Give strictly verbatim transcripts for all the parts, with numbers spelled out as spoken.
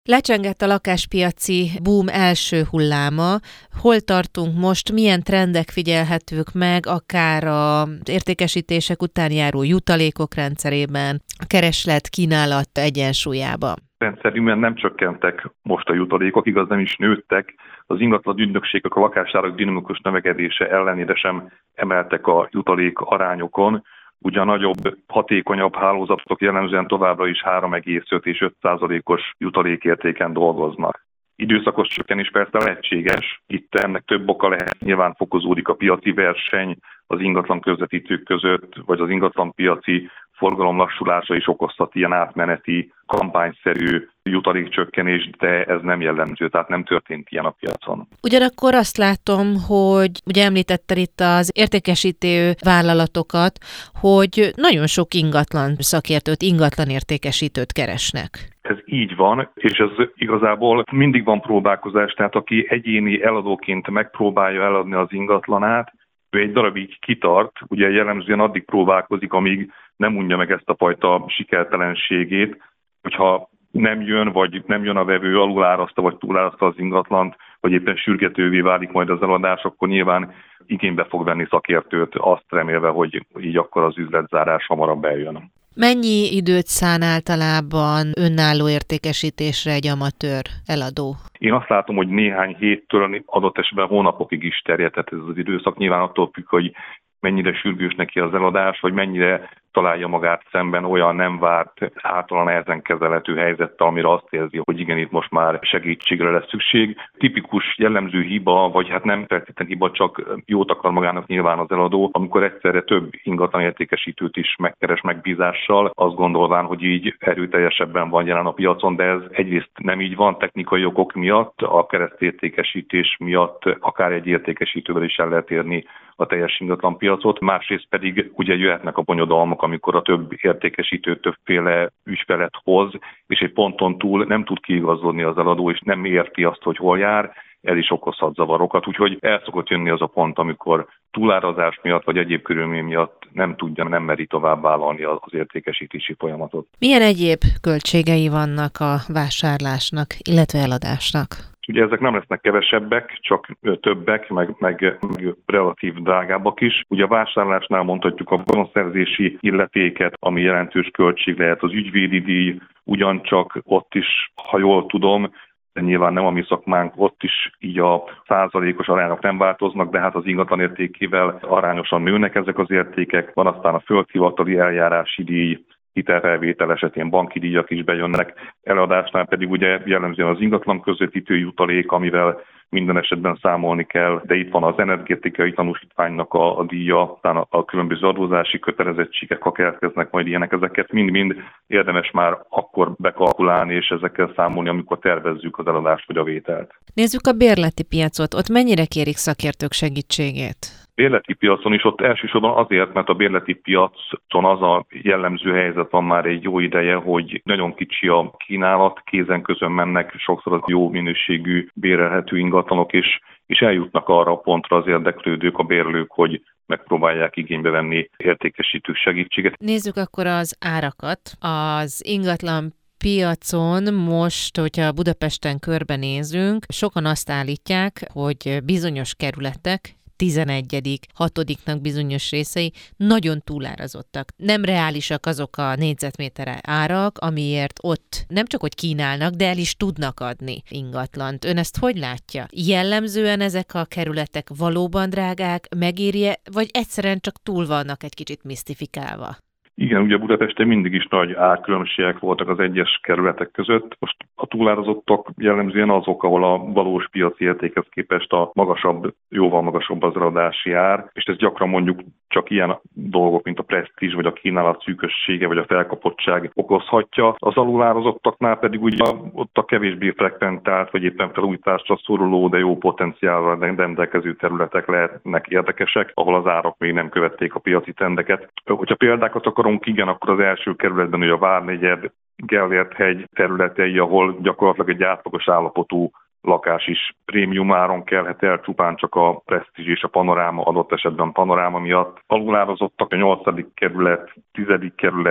Lecsengett a lakáspiaci boom első hulláma. Hol tartunk most, milyen trendek figyelhetők meg, akár az értékesítések után járó jutalékok rendszerében, a kereslet-kínálat egyensúlyában? Rendszerűen nem csökkentek most a jutalékok, igaz nem is nőttek. Az ingatlan ügynökségek a lakásárak dinamikus növekedése ellenére sem emeltek a jutalék arányokon. Ugyan nagyobb, hatékonyabb hálózatok jellemzően továbbra is három egész öt és öt százalékos jutalékértéken dolgoznak. Időszakos csökkenés persze lehetséges, itt ennek több oka lehet, nyilván fokozódik a piaci verseny az ingatlan közvetítők között, vagy az ingatlan piaci forgalom lassulása is okozhat ilyen átmeneti, kampányszerű jutalékcsökkenést, de ez nem jellemző, tehát nem történt ilyen a piacon. Ugyanakkor azt látom, hogy ugye említetted itt az értékesítő vállalatokat, hogy nagyon sok ingatlan szakértőt, ingatlan értékesítőt keresnek. Ez így van, és ez igazából mindig van próbálkozás, tehát aki egyéni eladóként megpróbálja eladni az ingatlanát, ő egy darabig kitart, ugye jellemzően addig próbálkozik, amíg nem unja meg ezt a fajta sikertelenségét, hogyha nem jön, vagy nem jön a vevő, aluláraszta, vagy túláraszta az ingatlant, vagy éppen sürgetővé válik majd az eladás, akkor nyilván igénybe fog venni szakértőt, azt remélve, hogy így akkor az üzletzárás hamarabb eljön. Mennyi időt szán általában önálló értékesítésre egy amatőr eladó? Én azt látom, hogy néhány héttől, adott esetben hónapokig is terjedhet ez az időszak. Nyilván attól függ, hogy mennyire sürgős neki az eladás, vagy mennyire találja magát szemben olyan nem várt, általán nehezen kezelhető helyzettel, amire azt érzi, hogy igen, itt most már segítségre lesz szükség. Tipikus jellemző hiba, vagy hát nem feltétlenül hiba, csak jót akar magának nyilván az eladó, amikor egyszerre több ingatlan értékesítőt is megkeres megbízással, azt gondolván, hogy így erőteljesebben van jelen a piacon, de ez egyrészt nem így van technikai okok miatt, a keresztértékesítés miatt akár egy értékesítővel is el lehet érni a teljes ingatlan piacot, másrészt pedig ugye jöhetnek a bonyodalmak, amikor a több értékesítő többféle ügyfelet hoz, és egy ponton túl nem tud kiigazodni az eladó, és nem érti azt, hogy hol jár, ez is okozhat zavarokat. Úgyhogy el szokott jönni az a pont, amikor túlárazás miatt, vagy egyéb körülmény miatt nem tudja, nem meri tovább vállalni az értékesítési folyamatot. Milyen egyéb költségei vannak a vásárlásnak, illetve eladásnak? Ugye ezek nem lesznek kevesebbek, csak többek, meg, meg, meg relatív drágábbak is. Ugye a vásárlásnál mondhatjuk a vagyonszerzési illetéket, ami jelentős költség lehet, az ügyvédi díj, ugyancsak ott is, ha jól tudom, de nyilván nem a mi szakmánk, ott is így a százalékos arányok nem változnak, de hát az ingatlan értékével arányosan nőnek ezek az értékek. Van aztán a földhivatali eljárási díj, hitelfelvétel esetén banki díjak is bejönnek, eladásnál pedig ugye jellemzően az ingatlan közvetítő jutalék, amivel minden esetben számolni kell, de itt van az energetikai tanúsítványnak a, a díja, aztán a, a különböző adózási kötelezettségek, ha keletkeznek majd ilyenek, ezeket mind-mind érdemes már akkor bekalkulálni és ezekkel számolni, amikor tervezzük az eladást vagy a vételt. Nézzük a bérleti piacot, ott mennyire kérik szakértők segítségét? Bérleti piacon is ott elsősorban azért, mert a bérleti piacon az a jellemző helyzet van már egy jó ideje, hogy nagyon kicsi a kínálat, kézen közön mennek sokszor az jó minőségű bérelhető ingatlanok, és, és eljutnak arra a pontra az érdeklődők, a bérlők, hogy megpróbálják igénybe venni értékesítő segítséget. Nézzük akkor az árakat. Az ingatlan piacon most, hogyha Budapesten körbenézünk, sokan azt állítják, hogy bizonyos kerületek tizenegyedik, hatodiknak bizonyos részei nagyon túlárazottak. Nem reálisak azok a négyzetméter árak, amiért ott nem csak hogy kínálnak, de el is tudnak adni ingatlant. Ön ezt hogy látja? Jellemzően ezek a kerületek valóban drágák, megéri-e, vagy egyszerűen csak túl vannak egy kicsit misztifikálva? Igen, ugye Budapesten mindig is nagy árkülönbségek voltak az egyes kerületek között. Most a túlárazottak jellemzően azok, ahol a valós piaci értékhez képest a magasabb, jóval magasabb az eladási ár, és ez gyakran mondjuk csak ilyen dolgok, mint a presztízs, vagy a kínálat szűkössége, vagy a felkapottság okozhatja. Az alulározottaknál pedig ugye ott a kevésbé frekventált, vagy éppen felújításra szoruló, de jó potenciálra rendelkező területek lehetnek érdekesek, ahol az árak még nem követték a piaci trendeket. Hogyha példákat akarunk, igen, akkor az első kerületben, hogy a Várnegyed, Gellért-hegy területei, ahol gyakorlatilag egy átlagos állapotú lakás is prémium áron kelhet el, csupán csak a presztízs és a panoráma, adott esetben panoráma miatt. Alulározottak a nyolcadik kerület, tizedik kerület,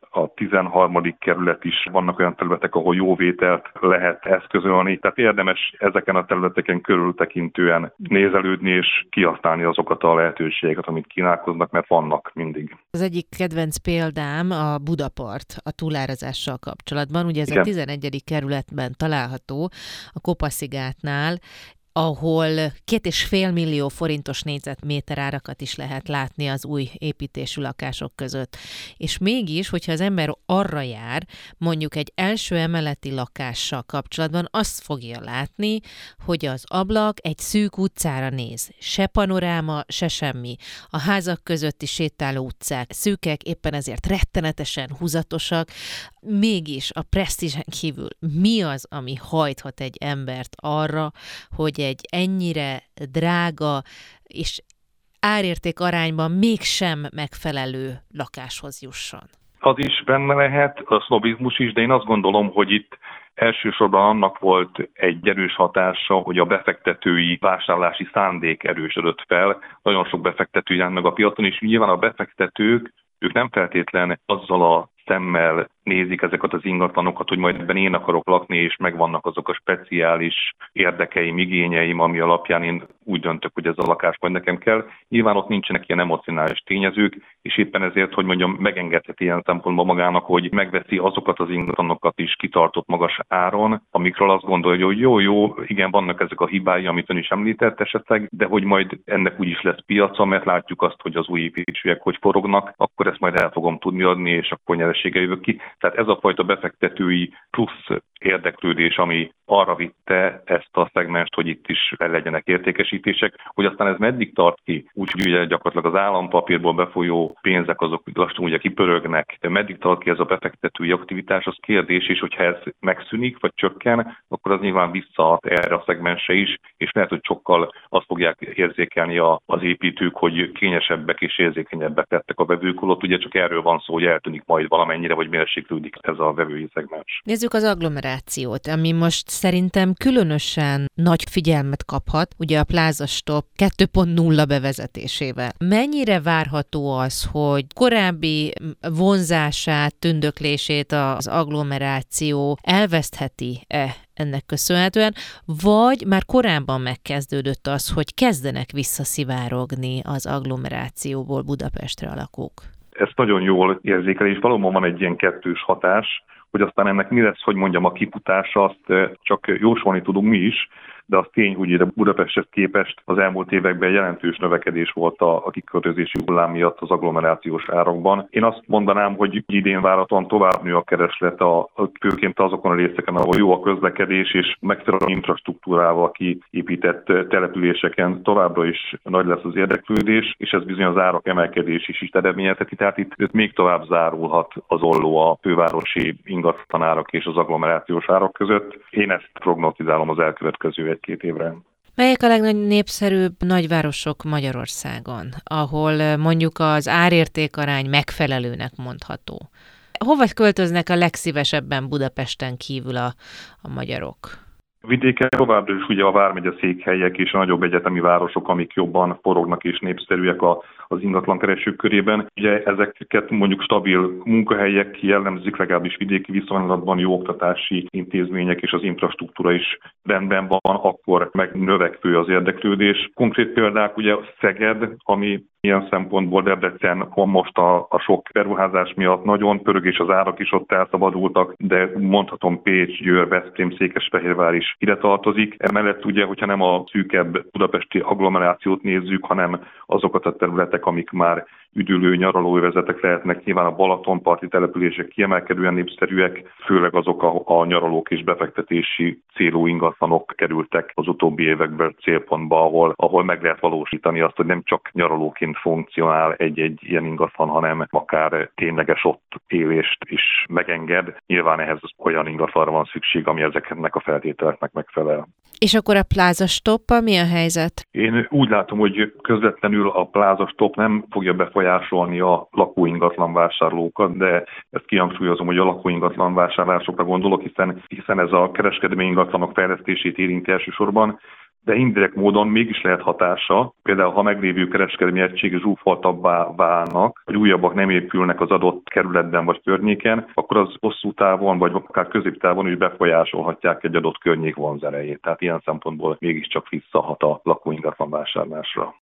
a tizenharmadik kerület is, vannak olyan területek, ahol jóvételt lehet eszközölni, tehát érdemes ezeken a területeken körültekintően nézelődni és kihasználni azokat a lehetőségeket, amit kínálkoznak, mert vannak mindig. Az egyik kedvenc példám a Budapart a túlárazással kapcsolatban, ugye ez Igen. a tizenegyedik kerületben található, a Kopaszigátnál, ahol két és fél millió forintos négyzetméter árakat is lehet látni az új építésű lakások között. És mégis, hogyha az ember arra jár, mondjuk egy első emeleti lakással kapcsolatban, azt fogja látni, hogy az ablak egy szűk utcára néz. Se panoráma, se semmi. A házak közötti sétáló utcák szűkek, éppen ezért rettenetesen húzatosak. Mégis a presztízsen kívül mi az, ami hajthat egy embert arra, hogy egy ennyire drága és árérték arányban mégsem megfelelő lakáshoz jusson? Az is benne lehet, a sznobizmus is, de én azt gondolom, hogy itt elsősorban annak volt egy erős hatása, hogy a befektetői vásárlási szándék erősödött fel. Nagyon sok befektető jelent meg a piacon, és nyilván a befektetők, ők nem feltétlen azzal a szemmel nézik ezeket az ingatlanokat, hogy majd ebben én akarok lakni, és megvannak azok a speciális érdekeim, igényeim, ami alapján én úgy döntök, hogy ez a lakás majd nekem kell. Nyilván ott nincsenek ilyen emocionális tényezők, és éppen ezért, hogy mondjam, megengedheti ilyen szempontból magának, hogy megveszi azokat az ingatlanokat is kitartott magas áron, amikről azt gondolja, hogy jó, jó, igen, vannak ezek a hibái, amit ön is említett esetleg, de hogy majd ennek úgyis lesz piaca, mert látjuk azt, hogy az új építésűek hogy forognak, akkor ezt majd el fogom tudni adni, és akkor nyeresége jövök ki. Tehát ez a fajta befektetői plusz érdeklődés, ami arra vitte ezt a szegmest, hogy itt is legyenek értékesítések, hogy aztán ez meddig tart ki, úgyhogy ugye gyakorlatilag az állampapírból befolyó pénzek azok lassan ugye kipörögnek, de meddig tart ki ez a befektetői aktivitás, az kérdés, és hogyha ez megszűnik, vagy csökken, akkor az nyilván visszaad erre a szegmensre is, és lehet, hogy sokkal azt fogják érzékelni az építők, hogy kényesebbek és érzékenyebbek lettek a vevők, holott ugye csak erről van szó, hogy eltűnik majd valamennyire, vagy mérséklődik ez a vevői szegmens. Nézzük az agglomerációt, ami most szerintem különösen nagy figyelmet kaphat, ugye a Plaza Stop kettő pont nulla bevezetésével. Mennyire várható az, hogy korábbi vonzását, tündöklését az agglomeráció elvesztheti-e ennek köszönhetően, vagy már korábban megkezdődött az, hogy kezdenek visszaszivárogni az agglomerációból Budapestre a lakók? Ez nagyon jól érzékel, és valóban van egy ilyen kettős hatás, hogy aztán ennek mi lesz, hogy mondjam, a kifutása, azt csak jósolni tudunk mi is, de az tény, hogy ide Budapesthez képest az elmúlt években jelentős növekedés volt a, a kiköltözési hullám miatt az agglomerációs árakban. Én azt mondanám, hogy idén várhatóan tovább nő a kereslet, a, a, főként azokon a részeken, ahol jó a közlekedés, és megfelelő infrastruktúrával kiépített településeken továbbra is nagy lesz az érdeklődés, és ez bizony az árak emelkedés is is eredményezheti, tehát itt, itt még tovább zárulhat az olló a fővárosi ingatlanárak és az agglomerációs árak között. Én ezt prognózizálom az elkövetkező két évre. Melyek a legnépszerűbb nagyvárosok Magyarországon, ahol mondjuk az árértékarány megfelelőnek mondható? Hova költöznek a legszívesebben Budapesten kívül a, a magyarok? Vidéken továbbra is ugye a vármegye székhelyek és a nagyobb egyetemi városok, amik jobban forognak és népszerűek a, az ingatlankeresők körében. Ugye ezeket mondjuk stabil munkahelyek jellemzik, legalábbis vidéki viszonylatban jó oktatási intézmények és az infrastruktúra is rendben van, akkor meg növekvő az érdeklődés. Konkrét példák ugye Szeged, ami ilyen szempontból Debrecen most a, a sok beruházás miatt nagyon pörög, és az árak is ott elszabadultak, de mondhatom Pécs, Győr, Veszprém, Székesfehérvár is ide tartozik. Emellett ugye, hogyha nem a szűkebb budapesti agglomerációt nézzük, hanem azokat a területek, amik már üdülő nyaralóövezetek lehetnek, nyilván a Balatonparti települések kiemelkedően népszerűek, főleg azok a, a nyaralók és befektetési célú ingatlanok kerültek az utóbbi években célpontba, ahol, ahol meg lehet valósítani azt, hogy nem csak nyaralóként funkcionál egy-egy ilyen ingatlan, hanem akár tényleges ott élést is megenged. Nyilván ehhez olyan ingatlanra van szükség, ami ezeknek a feltételeknek megfelel. És akkor a Plaza Stoppal mi a helyzet? Én úgy látom, hogy közvetlenül a Plaza Stop nem fogja befolyásolni a lakóingatlan vásárlókat, de ezt kihangsúlyozom, hogy a lakóingatlan vásárlásokra gondolok, hiszen, hiszen ez a kereskedelmi ingatlanok fejlesztését érinti elsősorban, de indirekt módon mégis lehet hatása. Például, ha meglévő kereskedelmi egységek zsúfoltabbá válnak, vagy újabbak nem épülnek az adott kerületben vagy környéken, akkor az hosszú távon, vagy akár középtávon is befolyásolhatják egy adott környék vonzerejét. Tehát ilyen szempontból mégiscsak visszahat a lakóingatlan vásárlásra.